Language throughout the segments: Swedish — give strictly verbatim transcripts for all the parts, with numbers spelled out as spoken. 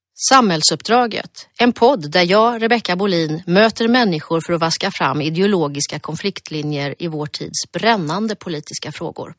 Samhällsuppdraget, en podd där jag, Rebecka Bolin, möter människor för att vaska fram ideologiska konfliktlinjer i vår tids brännande politiska frågor.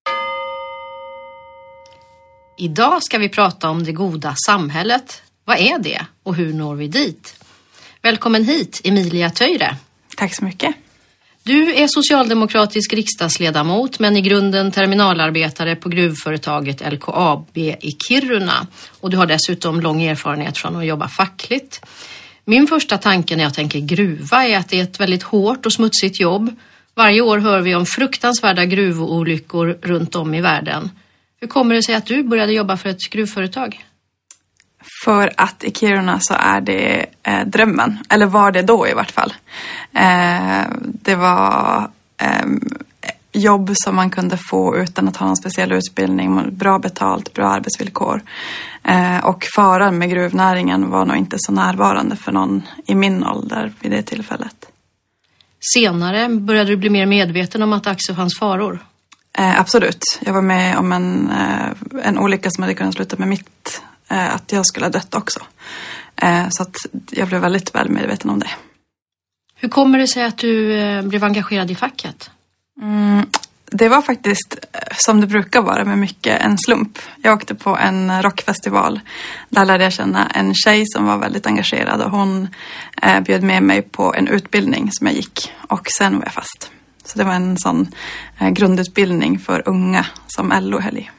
Idag ska vi prata om det goda samhället. Vad är det och hur når vi dit? Välkommen hit, Emilia Töyrä. Tack så mycket. Du är socialdemokratisk riksdagsledamot men i grunden terminalarbetare på gruvföretaget L K A B i Kiruna. Och du har dessutom lång erfarenhet från att jobba fackligt. Min första tanke när jag tänker gruva är att det är ett väldigt hårt och smutsigt jobb. Varje år hör vi om fruktansvärda gruvolyckor runt om i världen. Hur kommer det sig att du började jobba för ett gruvföretag? För att i Kiruna så är det eh, drömmen, eller var det då i vart fall. Eh, det var eh, jobb som man kunde få utan att ha någon speciell utbildning, bra betalt, bra arbetsvillkor. Eh, och faran med gruvnäringen var nog inte så närvarande för någon i min ålder vid det tillfället. Senare började du bli mer medveten om att det också fanns faror? Eh, absolut. Jag var med om en, eh, en olycka som hade kunnat sluta med mitt att jag skulle ha dött också. Så att jag blev väldigt väl medveten om det. Hur kommer det sig att du blev engagerad i facket? Mm, det var faktiskt som det brukar vara med mycket en slump. Jag åkte på en rockfestival. Där lärde jag känna en tjej som var väldigt engagerad. Och hon bjöd med mig på en utbildning som jag gick. Och sen var jag fast. Så det var en sån grundutbildning för unga som L O höll i.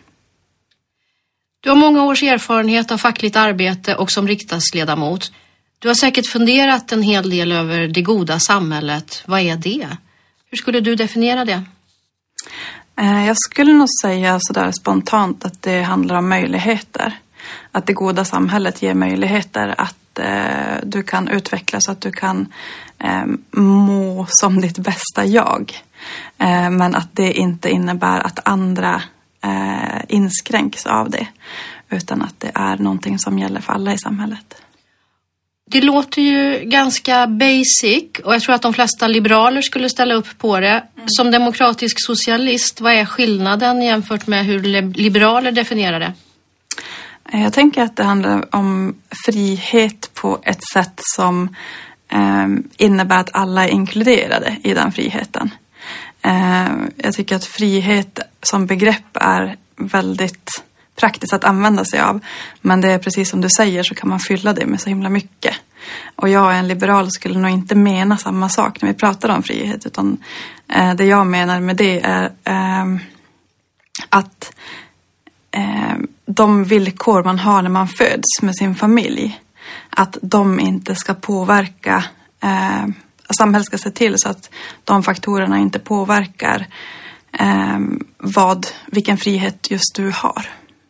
Du har många års erfarenhet av fackligt arbete och som riksdagsledamot. Du har säkert funderat en hel del över det goda samhället. Vad är det? Hur skulle du definiera det? Jag skulle nog säga sådär spontant att det handlar om möjligheter. Att det goda samhället ger möjligheter att eh, du kan utvecklas, att du kan eh, må som ditt bästa jag. Eh, men att det inte innebär att andra Eh, inskränks av det, utan att det är någonting som gäller för alla i samhället. Det låter ju ganska basic och jag tror att de flesta liberaler skulle ställa upp på det. Mm. Som demokratisk socialist, vad är skillnaden jämfört med hur liberaler definierar det? Jag tänker att det handlar om frihet på ett sätt som eh, innebär att alla är inkluderade i den friheten. Jag tycker att frihet som begrepp är väldigt praktiskt att använda sig av. Men det är precis som du säger, så kan man fylla det med så himla mycket. Och jag, en liberal, skulle nog inte mena samma sak när vi pratar om frihet. Utan det jag menar med det är att de villkor man har när man föds med sin familj, att de inte ska påverka... Samhället ska se till så att de faktorerna inte påverkar eh, vad, vilken frihet just du har.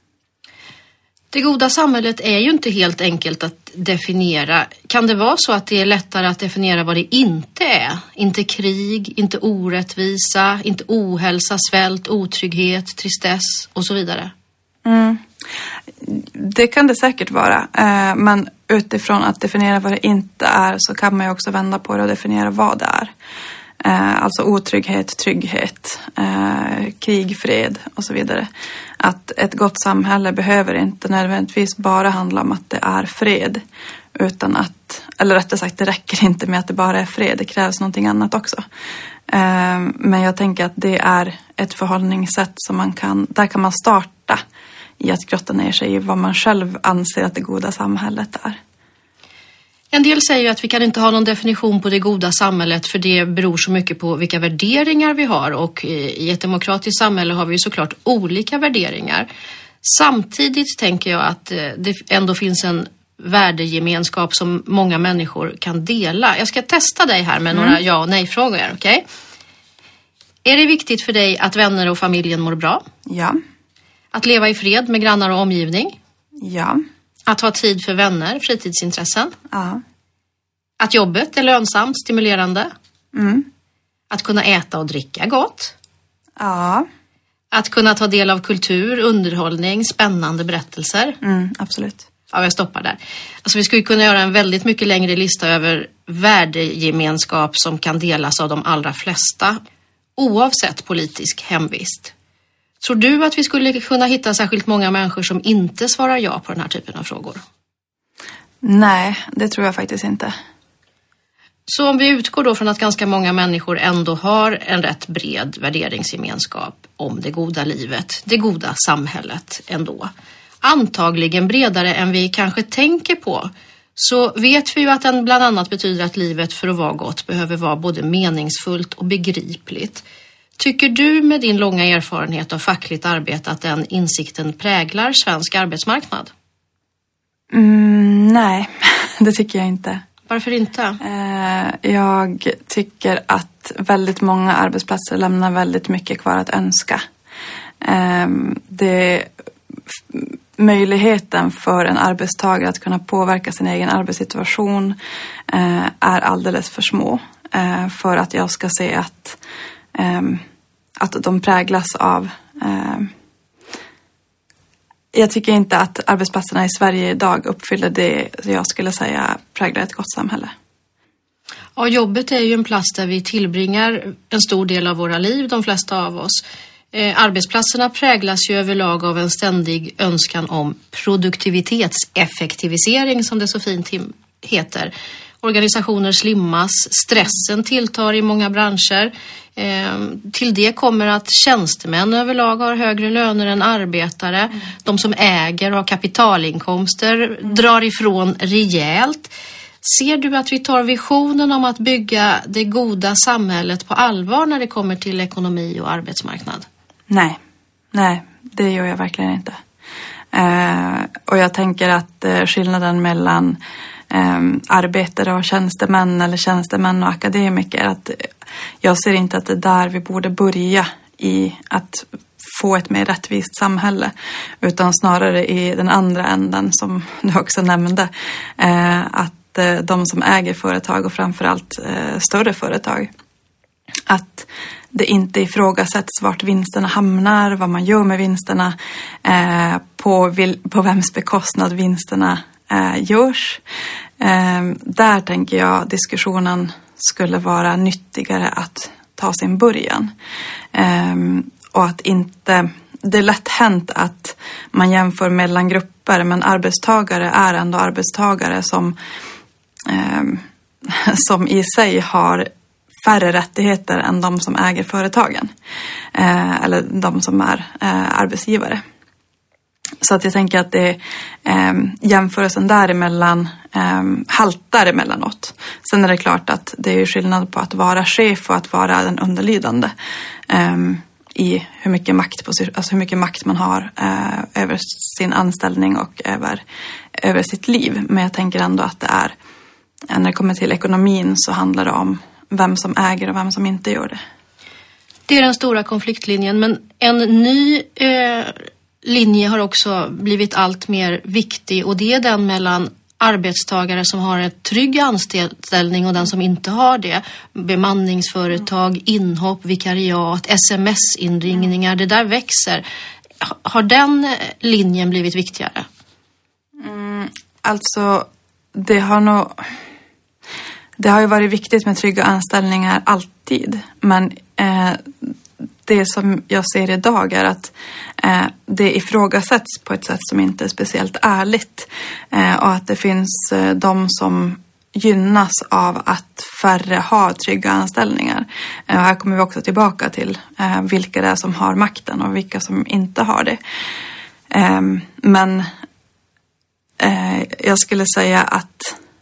Det goda samhället är ju inte helt enkelt att definiera. Kan det vara så att det är lättare att definiera vad det inte är? Inte krig, inte orättvisa, inte ohälsa, svält, otrygghet, tristess och så vidare? Mm. Det kan det säkert vara, eh, men utifrån att definiera vad det inte är så kan man ju också vända på det och definiera vad det är. Eh, alltså otrygghet, trygghet, eh, krig, fred och så vidare. Att ett gott samhälle behöver inte nödvändigtvis bara handla om att det är fred, utan att, eller rättare sagt, det räcker inte med att det bara är fred, det krävs någonting annat också. Eh, men jag tänker att det är ett förhållningssätt som man kan, där kan man starta i att grotta ner sig i vad man själv anser att det goda samhället är. En del säger ju att vi kan inte ha någon definition på det goda samhället för det beror så mycket på vilka värderingar vi har, och i ett demokratiskt samhälle har vi ju såklart olika värderingar. Samtidigt tänker jag att det ändå finns en värdegemenskap som många människor kan dela. Jag ska testa dig här med mm. några ja- och nej-frågor, okej? Okay? Är det viktigt för dig att vänner och familjen mår bra? Ja. Att leva i fred med grannar och omgivning? Ja. Att ha tid för vänner, fritidsintressen? Ja. Att jobbet är lönsamt, stimulerande? Mm. Att kunna äta och dricka gott? Ja. Att kunna ta del av kultur, underhållning, spännande berättelser? Mm, absolut. Ja, jag stoppar där. Alltså vi skulle kunna göra en väldigt mycket längre lista över värdegemenskap som kan delas av de allra flesta, oavsett politisk hemvist. Tror du att vi skulle kunna hitta särskilt många människor som inte svarar ja på den här typen av frågor? Nej, det tror jag faktiskt inte. Så om vi utgår då från att ganska många människor ändå har en rätt bred värderingsgemenskap om det goda livet, det goda samhället ändå. Antagligen bredare än vi kanske tänker på. Så vet vi ju att den bland annat betyder att livet för att vara gott behöver vara både meningsfullt och begripligt. Tycker du med din långa erfarenhet av fackligt arbete att den insikten präglar svensk arbetsmarknad? Mm, nej, det tycker jag inte. Varför inte? Eh, jag tycker att väldigt många arbetsplatser lämnar väldigt mycket kvar att önska. Eh, det, möjligheten för en arbetstagare att kunna påverka sin egen arbetssituation eh, är alldeles för små eh, för att jag ska se att, eh, att de präglas av... Eh, Jag tycker inte att arbetsplatserna i Sverige idag uppfyller det jag skulle säga präglar ett gott samhälle. Ja, jobbet är ju en plats där vi tillbringar en stor del av våra liv, de flesta av oss. Eh, arbetsplatserna präglas ju överlag av en ständig önskan om produktivitetseffektivisering, som det så fint heter. Organisationer slimmas, stressen tilltar i många branscher. Eh, till det kommer att tjänstemän överlag har högre löner än arbetare. Mm. De som äger och har kapitalinkomster mm. drar ifrån rejält. Ser du att vi tar visionen om att bygga det goda samhället på allvar när det kommer till ekonomi och arbetsmarknad? Nej, nej, det gör jag verkligen inte. Eh, och jag tänker att eh, skillnaden mellan Um, arbetare och tjänstemän eller tjänstemän och akademiker, att jag ser inte att det är där vi borde börja i att få ett mer rättvist samhälle, utan snarare i den andra änden som du också nämnde, uh, att uh, de som äger företag och framförallt uh, större företag, att det inte ifrågasätts vart vinsterna hamnar, vad man gör med vinsterna, uh, på, vil- på vems bekostnad vinsterna Eh, görs. Eh, där tänker jag diskussionen skulle vara nyttigare att ta sin början. Eh, och att inte... Det är lätt hänt att man jämför mellan grupper, men arbetstagare är ändå arbetstagare som, eh, som i sig har färre rättigheter än de som äger företagen. Eh, eller de som är eh, arbetsgivare. Så att jag tänker att det eh, jämförelsen däremellan eh, haltar emellanåt. Sen är det klart att det är skillnad på att vara chef och att vara den underlydande eh, i hur mycket makt, alltså hur mycket makt man har eh, över sin anställning och över, över sitt liv. Men jag tänker ändå att det är, när det kommer till ekonomin så handlar det om vem som äger och vem som inte gör det. Det är den stora konfliktlinjen, men en ny... Eh... linje har också blivit allt mer viktig, och det är den mellan arbetstagare som har en trygg anställning och den som inte har det. Bemanningsföretag, inhopp, vikariat, sms-inringningar, det där växer. Har den linjen blivit viktigare? Mm, alltså, det har nog... Det har ju varit viktigt med trygga anställningar alltid, men eh, det som jag ser idag är att eh, det ifrågasätts på ett sätt som inte är speciellt ärligt. Eh, och att det finns eh, de som gynnas av att färre har trygga anställningar. Eh, och här kommer vi också tillbaka till eh, vilka det är som har makten och vilka som inte har det. Eh, men eh, jag skulle säga att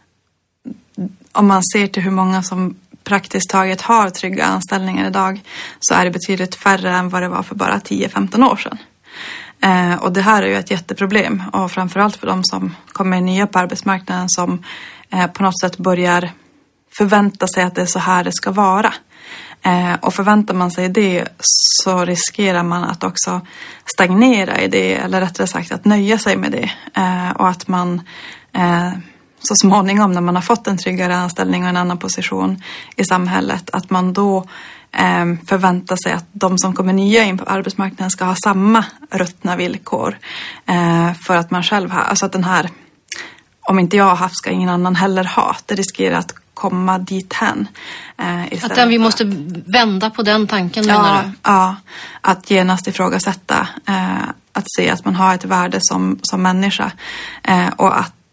om man ser till hur många som praktiskt taget har trygga anställningar idag, så är det betydligt färre än vad det var för bara tio femton år sedan. Eh, och det här är ju ett jätteproblem, och framförallt för de som kommer nya på arbetsmarknaden som eh, på något sätt börjar förvänta sig att det är så här det ska vara. Eh, och förväntar man sig det så riskerar man att också stagnera i det, eller rättare sagt att nöja sig med det. Eh, och att man... Eh, så småningom när man har fått en tryggare anställning och en annan position i samhället, att man då eh, förväntar sig att de som kommer nya in på arbetsmarknaden ska ha samma ruttna villkor eh, för att man själv har, alltså att den här, om inte jag har haft ska ingen annan heller ha, det riskerar att komma dit hän. Eh, att den, vi måste vända på den tanken, menar ja, du? Ja, att genast ifrågasätta, eh, att se att man har ett värde som, som människa eh, och att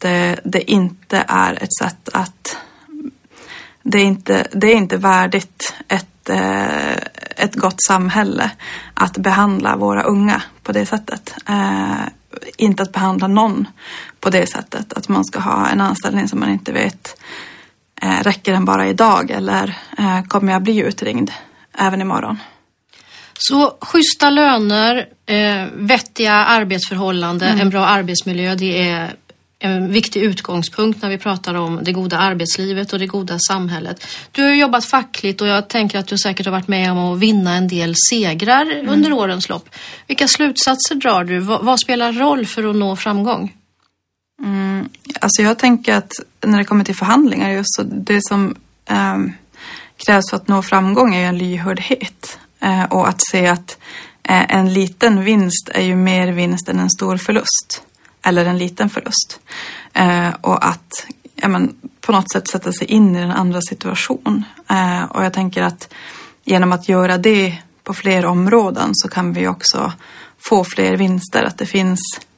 att eh, det inte är ett sätt att det är inte, det är inte värdigt ett, eh, ett gott samhälle att behandla våra unga på det sättet. Eh, inte att behandla någon på det sättet. Att man ska ha en anställning som man inte vet eh, räcker den bara idag eller eh, kommer jag bli utringd även imorgon. Så schyssta löner, eh, vettiga arbetsförhållanden, mm. en bra arbetsmiljö, det är en viktig utgångspunkt när vi pratar om det goda arbetslivet och det goda samhället. Du har ju jobbat fackligt och jag tänker att du säkert har varit med om att vinna en del segrar mm. under årens lopp. Vilka slutsatser drar du? V- vad spelar roll för att nå framgång? Mm, alltså jag tänker att när det kommer till förhandlingar, just så det som eh, krävs för att nå framgång är ju en lyhördhet. Eh, och att se att eh, en liten vinst är ju mer vinst än en stor förlust. Eller en liten förlust. Eh, och att ja, men, på något sätt sätta sig in i den andra situation. Eh, och jag tänker att genom att göra det på fler områden så kan vi också få fler vinster. Att det finns,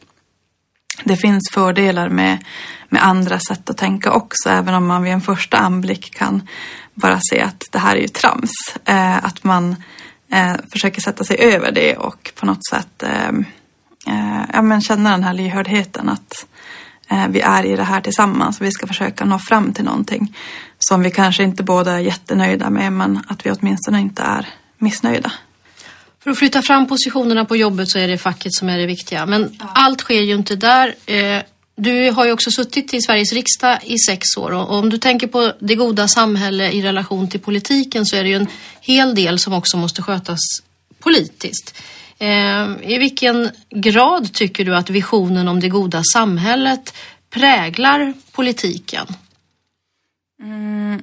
det finns fördelar med, med andra sätt att tänka också. Även om man vid en första anblick kan bara se att det här är ju trams. Eh, att man eh, försöker sätta sig över det och på något sätt... Eh, Ja, men känna den här lyhördheten att eh, vi är i det här tillsammans. Vi ska försöka nå fram till någonting som vi kanske inte båda är jättenöjda med, men att vi åtminstone inte är missnöjda. För att flytta fram positionerna på jobbet så är det facket som är det viktiga. Men ja. Allt sker ju inte där. Eh, du har ju också suttit i Sveriges riksdag i sex år och om du tänker på det goda samhälle i relation till politiken så är det ju en hel del som också måste skötas politiskt. I vilken grad tycker du att visionen om det goda samhället präglar politiken? Mm.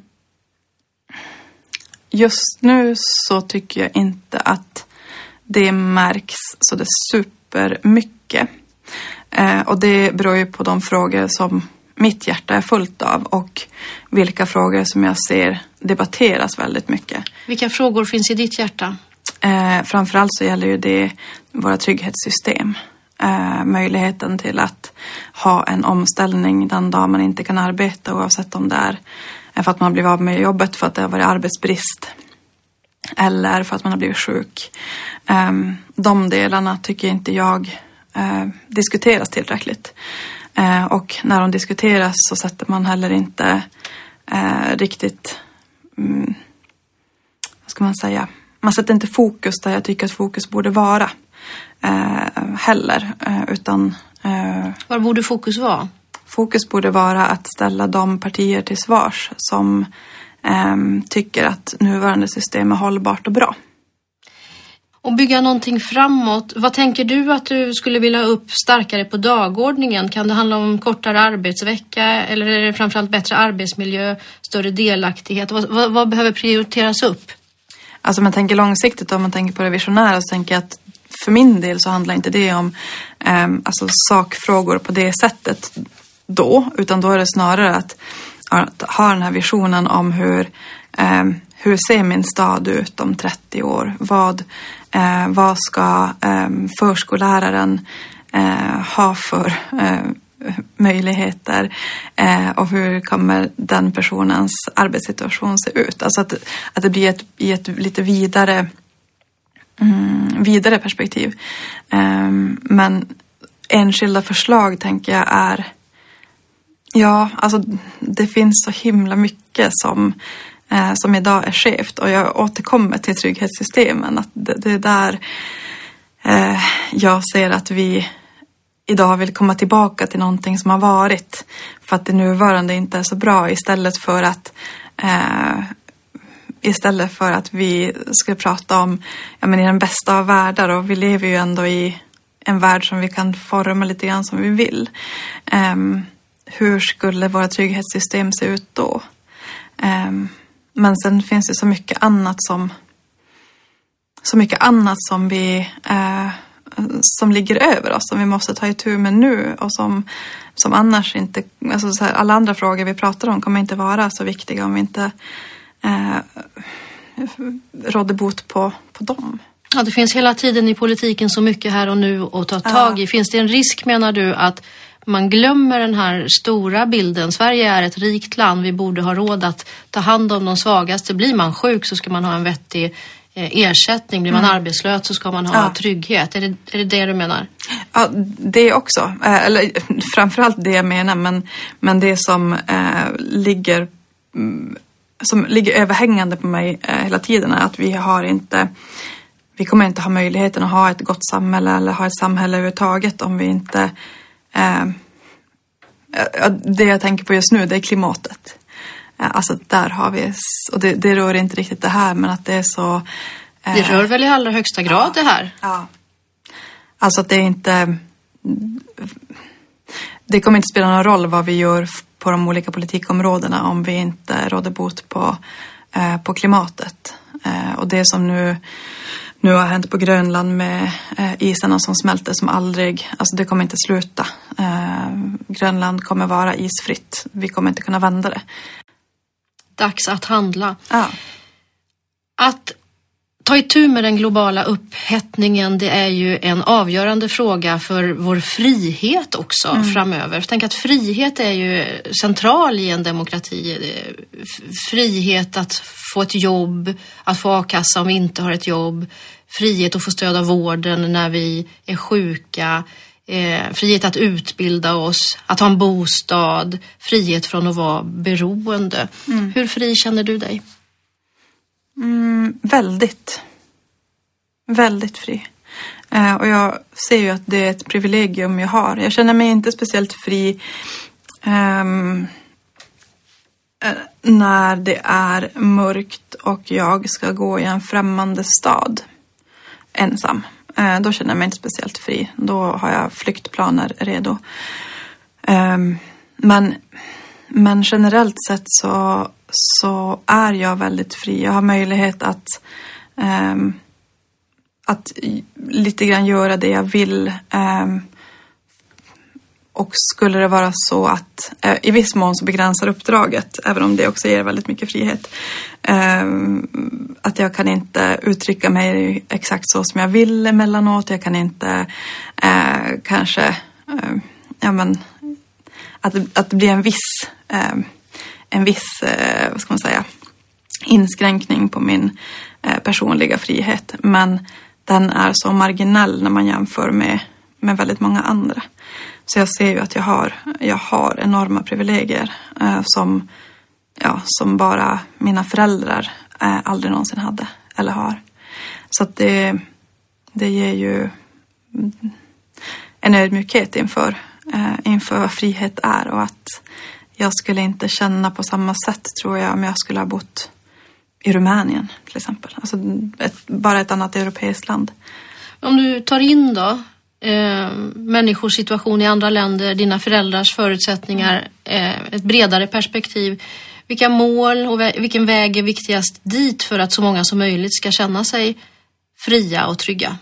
Just nu så tycker jag inte att det märks så det super mycket. Eh, och det beror ju på de frågor som mitt hjärta är fullt av och vilka frågor som jag ser debatteras väldigt mycket. Vilka frågor finns i ditt hjärta? Eh, framförallt så gäller ju det våra trygghetssystem. Eh, möjligheten till att ha en omställning den dag man inte kan arbeta oavsett om det är för att man har blivit av med jobbet för att det har varit arbetsbrist eller för att man har blivit sjuk. Eh, de delarna tycker inte jag eh, diskuteras tillräckligt. Eh, och när de diskuteras så sätter man heller inte eh, riktigt, mm, vad ska man säga, man sätter inte fokus där jag tycker att fokus borde vara eh, heller. Eh, utan, eh, Var borde fokus vara? Fokus borde vara att ställa de partier till svars som eh, tycker att nuvarande system är hållbart och bra. Och bygga någonting framåt. Vad tänker du att du skulle vilja ha upp starkare på dagordningen? Kan det handla om kortare arbetsvecka eller är det framförallt bättre arbetsmiljö, större delaktighet? Vad, vad, vad behöver prioriteras upp? Alltså om man tänker långsiktigt och om man tänker på det visionära så tänker jag att för min del så handlar inte det om eh, alltså sakfrågor på det sättet då, utan då är det snarare att, att ha den här visionen om hur, eh, hur ser min stad ut om trettio år? Vad, eh, vad ska eh, förskolläraren eh, ha för eh, möjligheter eh, och hur kommer den personens arbetssituation se ut? Alltså att, att det blir ett, i ett lite vidare, mm, vidare perspektiv. Eh, men enskilda förslag tänker jag är ja, alltså det finns så himla mycket som, eh, som idag är skevt och jag återkommer till trygghetssystemen att det, det är där eh, jag ser att vi idag vill komma tillbaka till någonting som har varit för att det nuvarande inte är så bra istället för att eh, istället för att vi ska prata om ja, men i den bästa av världar och vi lever ju ändå i en värld som vi kan forma lite grann som vi vill. Eh, hur skulle våra trygghetssystem se ut då? Eh, men sen finns det så mycket annat som så mycket annat som vi eh, som ligger över oss som vi måste ta itu med nu och som, som annars inte, alltså så här, alla andra frågor vi pratar om kommer inte vara så viktiga om vi inte eh, råder bot på, på dem. Ja, det finns hela tiden i politiken så mycket här och nu att ta tag i. Ja. Finns det en risk, menar du, att man glömmer den här stora bilden. Sverige är ett rikt land, vi borde ha råd att ta hand om de svagaste. Blir man sjuk så ska man ha en vettig ersättning, blir man mm. arbetslös så ska man ha ja. trygghet. Är det, är det det du menar? Ja, det också. Eller framförallt det jag menar, men, men det som eh, ligger som ligger överhängande på mig eh, hela tiden är att vi har inte vi kommer inte ha möjligheten att ha ett gott samhälle eller ha ett samhälle överhuvudtaget om vi inte eh, det jag tänker på just nu, det är klimatet. Alltså där har vi, och det, det rör inte riktigt det här, men att det är så... Eh, det rör väl i allra högsta grad ja, det här? Ja. Alltså att det är inte... Det kommer inte spela någon roll vad vi gör på de olika politikområdena om vi inte råder bot på, eh, på klimatet. Eh, och det som nu, nu har hänt på Grönland med eh, isarna som smälter som aldrig, alltså det kommer inte sluta. Eh, Grönland kommer vara isfritt. Vi kommer inte kunna vända det. Dags att handla. Ja. Att ta itu med den globala upphettningen, det är ju en avgörande fråga för vår frihet också mm. framöver. Tänk att frihet är ju central i en demokrati. Frihet att få ett jobb, att få a-kassa om vi inte har ett jobb. Frihet att få stöd av vården när vi är sjuka. Eh, frihet att utbilda oss, att ha en bostad, frihet från att vara beroende. Mm. Hur fri känner du dig? Mm, väldigt. Väldigt fri. Eh, och jag ser ju att det är ett privilegium jag har. Jag känner mig inte speciellt fri eh, när det är mörkt och jag ska gå i en främmande stad ensam. Då känner jag mig inte speciellt fri. Då har jag flyktplaner redo. Men, men generellt sett så, så är jag väldigt fri. Jag har möjlighet att, att lite grann göra det jag vill. Och skulle det vara så att eh, i viss mån så begränsar uppdraget, även om det också ger väldigt mycket frihet, eh, att jag kan inte uttrycka mig exakt så som jag vill emellanåt. Jag kan inte eh, kanske eh, ja, men, att, att det blir en viss eh, en viss eh, vad ska man säga, inskränkning på min eh, personliga frihet, men den är så marginell när man jämför med, med väldigt många andra. Så jag ser ju att jag har, jag har enorma privilegier eh, som, ja, som bara mina föräldrar eh, aldrig någonsin hade eller har. Så att det, det ger ju en ödmjukhet inför, eh, inför vad frihet är. Och att jag skulle inte känna på samma sätt, tror jag, om jag skulle ha bott i Rumänien till exempel. Alltså ett, bara ett annat europeiskt land. Om du tar in då Eh, människors situation i andra länder, dina föräldrars förutsättningar, eh, ett bredare perspektiv. Vilka mål och vä- vilken väg är viktigast dit för att så många som möjligt ska känna sig fria och trygga?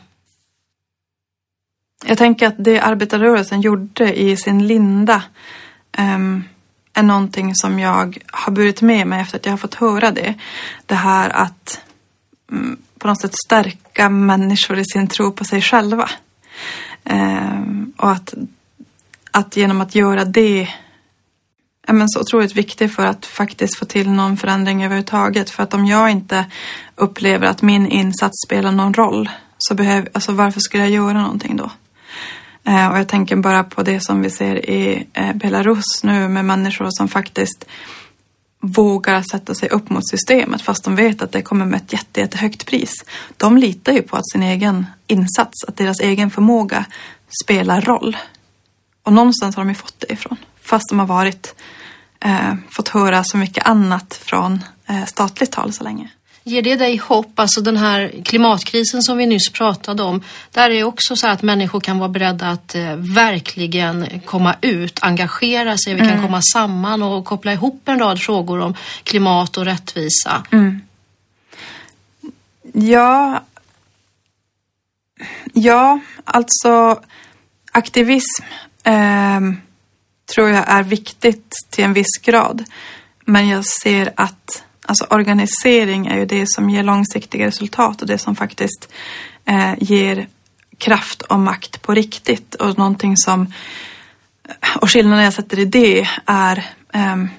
Jag tänker att det arbetarrörelsen gjorde i sin linda eh, är någonting som jag har burit med mig efter att jag har fått höra det. Det här att mm, på något sätt stärka människor i sin tro på sig själva. Um, och att, att genom att göra det är men så otroligt viktigt för att faktiskt få till någon förändring överhuvudtaget. För att om jag inte upplever att min insats spelar någon roll, så behöver, alltså varför skulle jag göra någonting då? Uh, och jag tänker bara på det som vi ser i uh, Belarus nu, med människor som faktiskt vågar sätta sig upp mot systemet fast de vet att det kommer med ett jätte, jättehögt pris. De litar ju på att sin egen insats, att deras egen förmåga spelar roll. Och någonstans har de ju fått det ifrån. Fast de har varit, eh, fått höra så mycket annat från eh, statligt tal så länge. Ger det dig hopp? Alltså den här klimatkrisen som vi nyss pratade om, där är också så att människor kan vara beredda att eh, verkligen komma ut, engagera sig. Vi kan mm. komma samman och koppla ihop en rad frågor om klimat och rättvisa. Mm. Ja, ja, alltså aktivism eh, tror jag är viktigt till en viss grad. Men jag ser att alltså organisering är ju det som ger långsiktiga resultat och det som faktiskt eh, ger kraft och makt på riktigt. Och någonting som och skillnaden jag sätter i det är, um,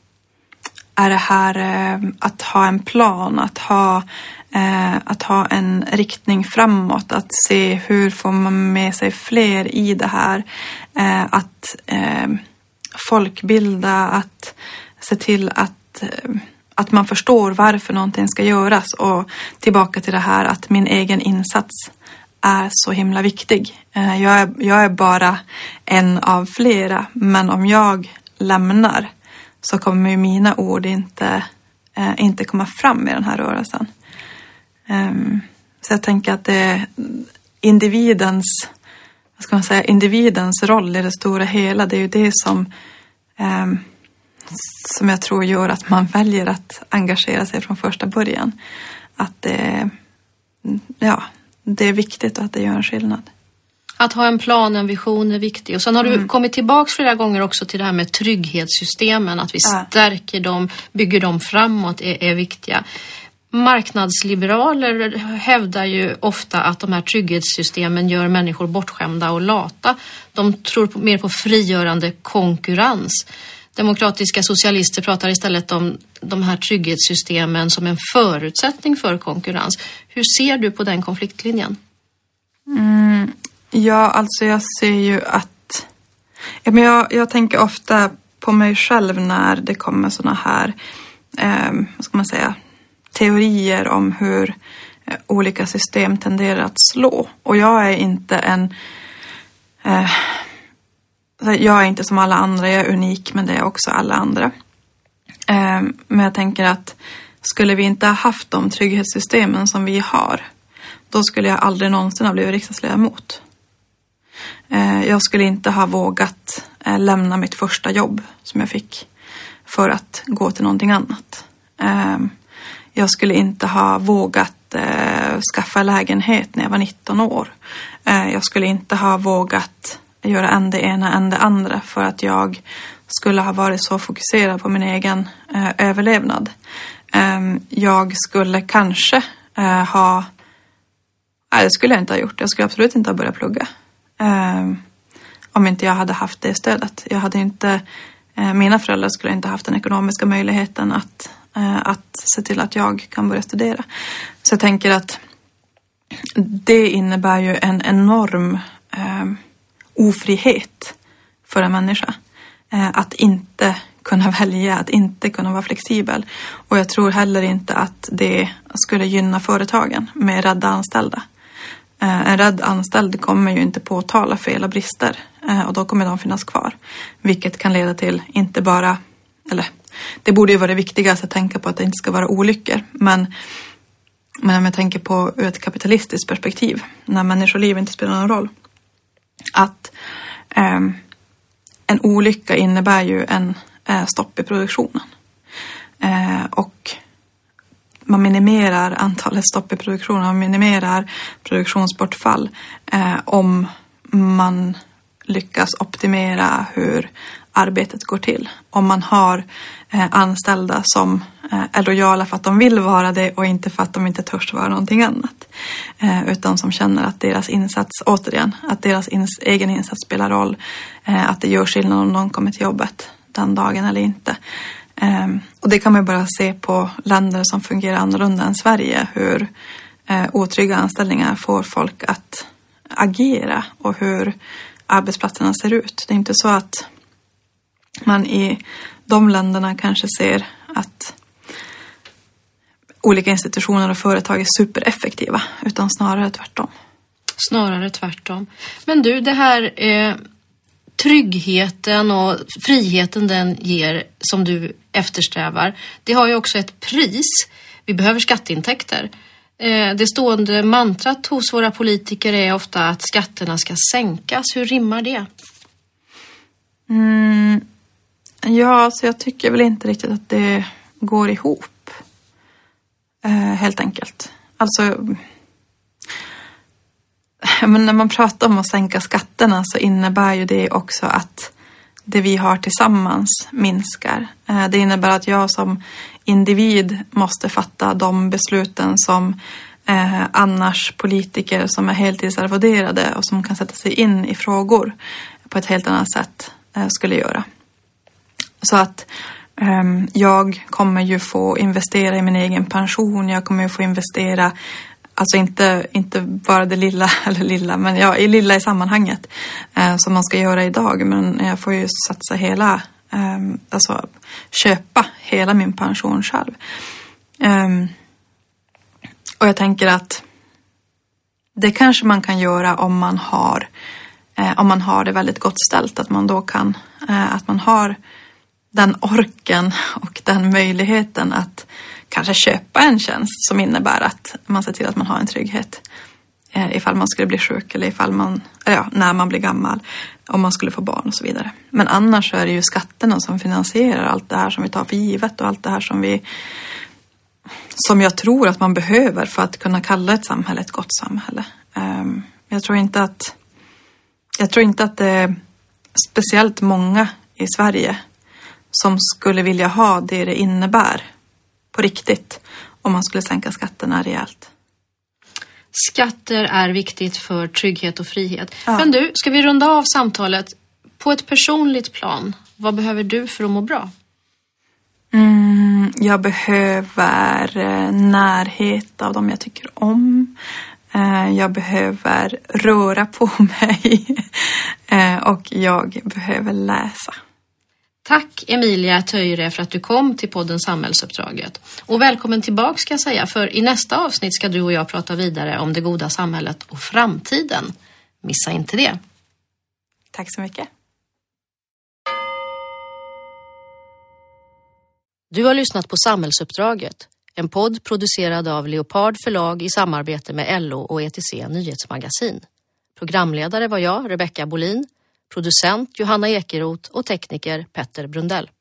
är det här um, att ha en plan, att ha, uh, att ha en riktning framåt, att se hur får man med sig fler i det här, uh, att uh, folkbilda, att se till att, uh, att man förstår varför någonting ska göras, och tillbaka till det här att min egen insats är så himla viktig. Jag är, jag är bara en av flera, men om jag lämnar så kommer ju mina ord inte, eh, inte komma fram i den här rörelsen. Um, så jag tänker att det är individens, vad ska man säga, individens roll i det stora hela, det är ju det som, um, som jag tror gör att man väljer att engagera sig från första början. Att det, ja, det är viktigt och att det gör en skillnad. Att ha en plan, en vision är viktigt. Och sen har du mm. kommit tillbaka flera gånger också till det här med trygghetssystemen. Att vi ja. stärker dem, bygger dem framåt är, är viktiga. Marknadsliberaler hävdar ju ofta att de här trygghetssystemen gör människor bortskämda och lata. De tror på, mer på frigörande konkurrens. Demokratiska socialister pratar istället om de här trygghetssystemen som en förutsättning för konkurrens. Hur ser du på den konfliktlinjen? Mm, ja, alltså jag ser ju att... Ja, men jag, jag tänker ofta på mig själv när det kommer såna här, eh, vad ska man säga, teorier om hur eh, olika system tenderar att slå. Och jag är inte en... Eh, Jag är inte som alla andra, jag är unik, men det är också alla andra. Men jag tänker att skulle vi inte ha haft de trygghetssystemen som vi har, då skulle jag aldrig någonsin ha blivit riksdagsledamot. Jag skulle inte ha vågat lämna mitt första jobb som jag fick för att gå till någonting annat. Jag skulle inte ha vågat skaffa lägenhet när jag var nitton år. Jag skulle inte ha vågat göra en det ena än det andra för att jag skulle ha varit så fokuserad på min egen eh, överlevnad. Eh, jag skulle kanske eh, ha... Nej, det skulle jag inte ha gjort. Jag skulle absolut inte ha börjat plugga. Eh, om inte jag hade haft det stödet. Jag hade inte... Eh, mina föräldrar skulle inte haft den ekonomiska möjligheten att, eh, att se till att jag kan börja studera. Så jag tänker att det innebär ju en enorm... Eh, ofrihet för en människa. Eh, att inte kunna välja, att inte kunna vara flexibel. Och jag tror heller inte att det skulle gynna företagen med rädda anställda. Eh, en rädd anställd kommer ju inte påtala fel och brister. Eh, och då kommer de finnas kvar. Vilket kan leda till inte bara, eller det borde ju vara det viktigaste att tänka på att det inte ska vara olyckor. Men, men om jag tänker på ur ett kapitalistiskt perspektiv, när människoliv inte spelar någon roll. Att eh, en olycka innebär ju en eh, stopp i produktionen. Eh, och man minimerar antalet stopp i produktionen, man minimerar produktionsbortfall eh, om man lyckas optimera hur arbetet går till. Om man har eh, anställda som eh, är lojala för att de vill vara det och inte för att de inte törs vara någonting annat. Eh, utan som känner att deras insats, återigen, att deras ins- egen insats spelar roll. Eh, att det gör skillnad om någon kommer till jobbet den dagen eller inte. Eh, och det kan man ju bara se på länder som fungerar annorlunda än Sverige. Hur eh, otrygga anställningar får folk att agera och hur arbetsplatserna ser ut. Det är inte så att man i de länderna kanske ser att olika institutioner och företag är supereffektiva, utan snarare tvärtom. Snarare tvärtom. Men du, det här eh, tryggheten och friheten den ger som du eftersträvar, det har ju också ett pris. Vi behöver skatteintäkter. Eh, det stående mantrat hos våra politiker är ofta att skatterna ska sänkas. Hur rimmar det? Mm. Ja, så jag tycker väl inte riktigt att det går ihop. Eh, helt enkelt. Alltså, men när man pratar om att sänka skatterna så innebär ju det också att det vi har tillsammans minskar. Eh, det innebär att jag som individ måste fatta de besluten som eh, annars politiker som är heltidsarvoderade och som kan sätta sig in i frågor på ett helt annat sätt eh, skulle göra. Så att um, jag kommer ju få investera i min egen pension. Jag kommer ju få investera, alltså inte, inte bara det lilla, eller lilla, men ja, i lilla i sammanhanget eh, som man ska göra idag. Men jag får ju satsa hela, eh, alltså köpa hela min pension själv. Um, och jag tänker att det kanske man kan göra om man har, eh, om man har det väldigt gott ställt. Att man då kan, eh, att man har den orken och den möjligheten att kanske köpa en tjänst som innebär att man ser till att man har en trygghet eh, ifall man skulle bli sjuk eller ifall man, ja, när man blir gammal, om man skulle få barn och så vidare. Men annars är det ju skatterna som finansierar allt det här som vi tar för givet och allt det här som vi som jag tror att man behöver för att kunna kalla ett samhälle ett gott samhälle. Um, jag tror inte att jag tror inte att det är speciellt många i Sverige som skulle vilja ha det det innebär på riktigt om man skulle sänka skatterna rejält. Skatter är viktigt för trygghet och frihet. Ja. Men du, ska vi runda av samtalet på ett personligt plan? Vad behöver du för att må bra? Mm, jag behöver eh, närhet av dem jag tycker om. Eh, jag behöver röra på mig. eh, och jag behöver läsa. Tack Emilia Töjre för att du kom till podden Samhällsuppdraget. Och välkommen tillbaka ska jag säga, för i nästa avsnitt ska du och jag prata vidare om det goda samhället och framtiden. Missa inte det. Tack så mycket. Du har lyssnat på Samhällsuppdraget, en podd producerad av Leopard förlag i samarbete med L O och E T C Nyhetsmagasin. Programledare var jag, Rebecka Bolin, producent Johanna Ekeroth och tekniker Petter Brundell.